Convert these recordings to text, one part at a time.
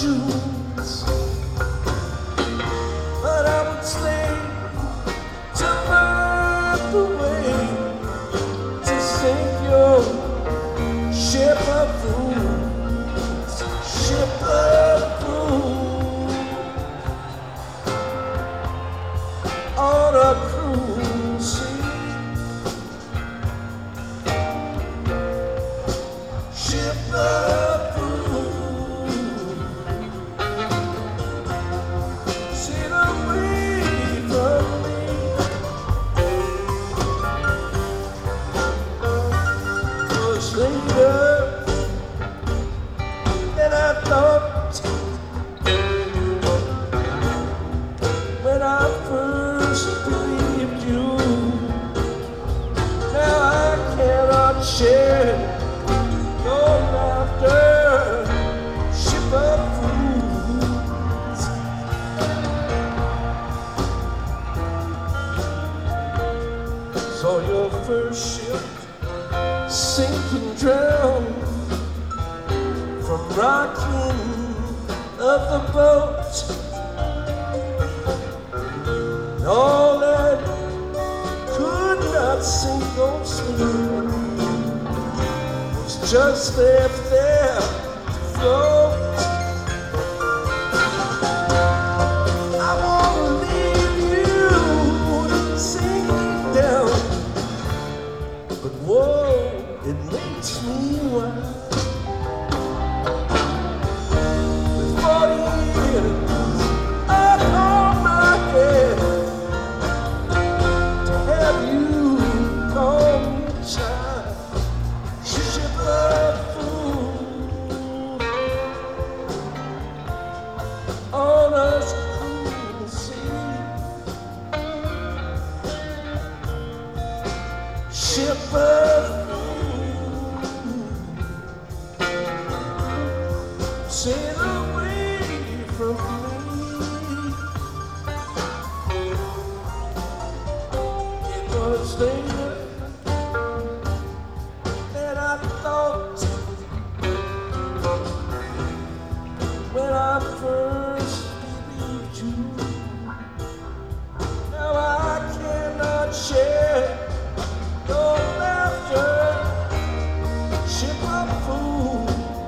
shoes, but I would stay to find the way to sink your ship of fools, ship of fools, on a cruise ship of fools. Sail away from me, 'cause later than I thought, when I first believed you, now I cannot share your laughter, ship of fools. Saw your first ship sink and drown from rocking of the boat, and all that could not sink or swim was just left there to float. I wanna leave you sinking down, but whoa, it makes me wild. With 40 years upon my head, to have you call me child, ship of fools, on a cool sea, ship of fools, sail away from me. It was later than I thought, when I first believed you. Now I cannot share your laughter, ship of fools.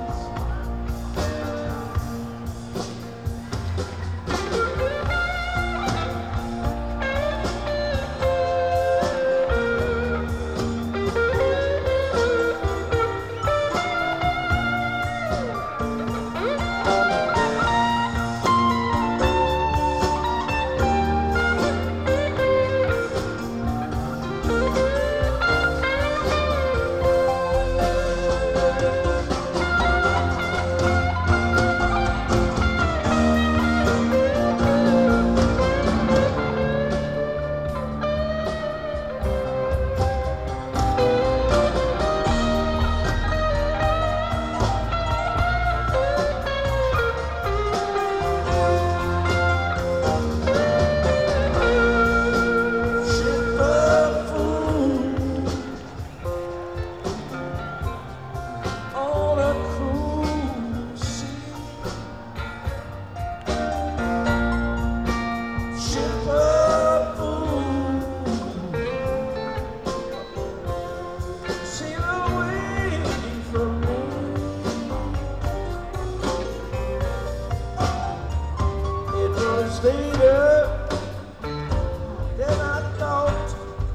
Later than I thought,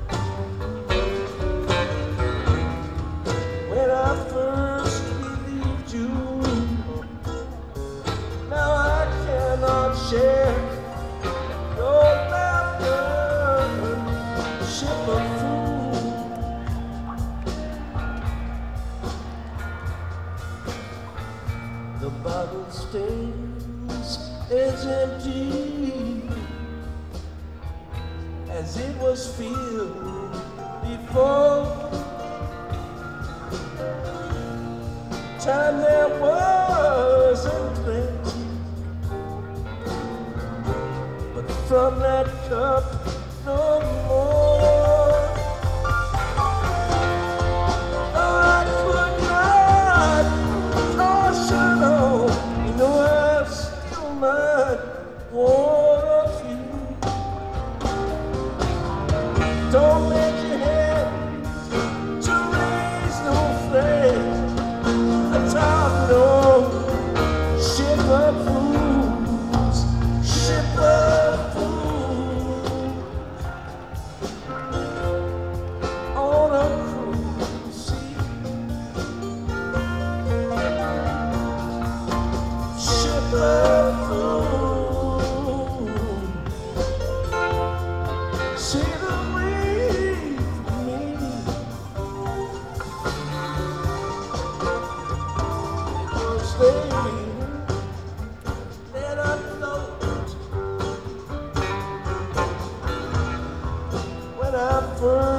when I first believed you. Now I cannot share your laughter, ship of fools. The bottle stays as empty as it was filled before. Time there wasn't plenty, but from that cup no more. I could not caution on, you know I've See the way me, stay, and I know when I first